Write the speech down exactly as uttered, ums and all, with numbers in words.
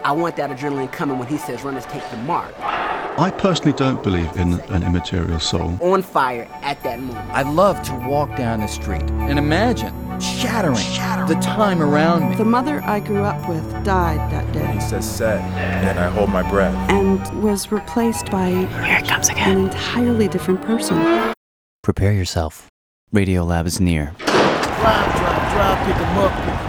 I want that adrenaline coming when he says runners take the mark. I personally don't believe in an immaterial soul. On fire at that moment. I'd love to walk down the street and imagine shattering, shattering the time around me. The mother I grew up with died that day. He says set, and I hold my breath. And was replaced by Here it comes again. an entirely different person. Prepare yourself. Radiolab is near. Drive, drive, drive, pick 'em up, pick 'em up.